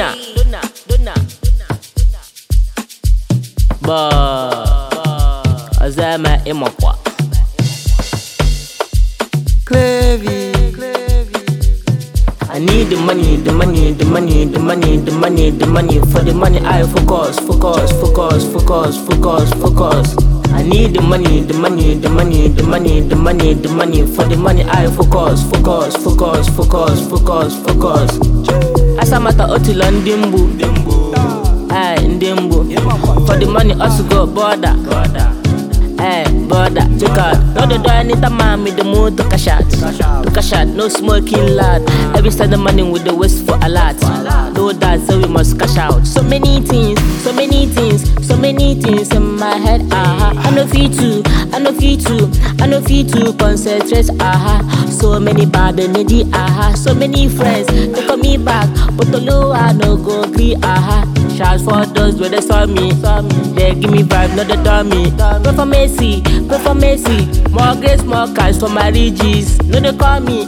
Azama Imakwa Clevy. I need the money, the money, the money, the money, the money, the money. For the money I focus. I need the money, the money, the money, the money, the money, the money. For the money I focus. Asamata otilo ndimbu, ndimbu. For the money also go border. Brother, check out. Now they do anytime man with the mood to cash out, no smoking lad. Every Sunday morning with the waste for a lot. No that, so we must cash out. So many things in my head. I know fit to concentrate. So many bad energy. So many friends they call me back, but the low I no go agree. Shout for those where they saw me. They give me vibe, not the dummy. Pray for mercy. More grace, more cash for my riches. No they call me,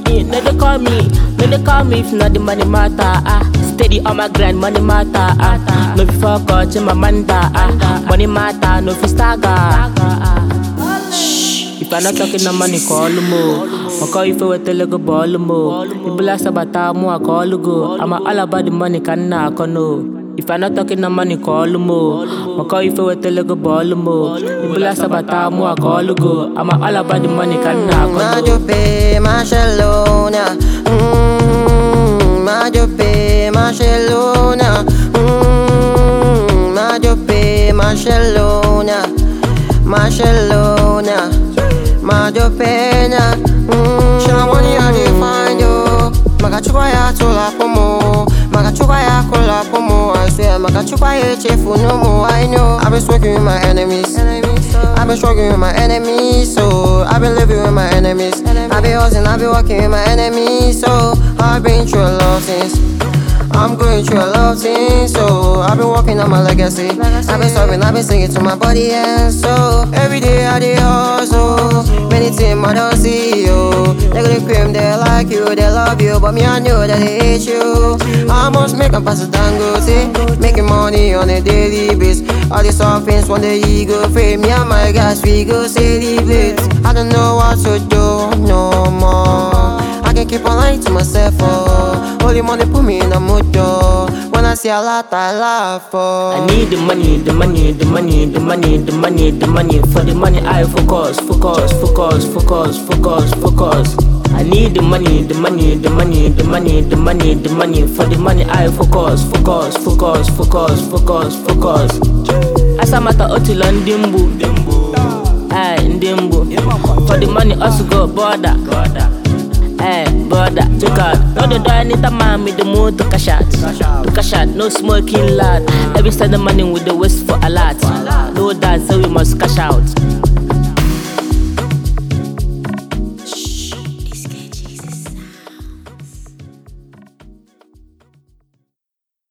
if not the money matter. Steady on my grind, money matter. No before coach in my manda. Money matter, no fi stagger. If I'm not talking no money, call mo. I call you for a telego ball mo. If you last about time, I call you go. I'm all about the money, can I know. If I'm not talking no money, call mo. I call you for a telego ball mo. If you last about time, I call you go. I'm all about the money, can I know. Majope, Marcelona. Majope, Marcelona. Majope, Marcelona. Majopena. Shana money I dey find yo. Magachupa ya tola pomo. Magachupa ya kola pomo. I swear magachupa ya chefu no more. I know I've been smoking with my enemies. I've been struggling with my enemies. So I've been living with my enemies. I've been hustling, I've been working with my enemies. So I've been through a lot of things. I'm going through a lot of things, so I've been working on my legacy. I've been serving, I've been singing to my body, and so every day I dey hustle. Many things I don't see you. They go to cream, they like you, they love you, but me I know that they hate you. I must make a pass a Dangote, making money on a daily basis. All these soft things, one day you go free. Me and my guys, we go celebrate. I don't know what to do no more. I can keep on lying to myself, Holy money put me in a mood, when I see a lot, I laugh, I need the money, the money, the money, the money, the money, the money. For the money I focus. I need the money, the money, the money, the money, the money, the money. For the money I focus. Asamata otilo ndimbu, ndimbu. For the money also go border. Brother, check out. Now they do anytime man with the mood to cash out, no smoking lad. Every Sunday morning with the waste for a lot. No that, so we must cash out.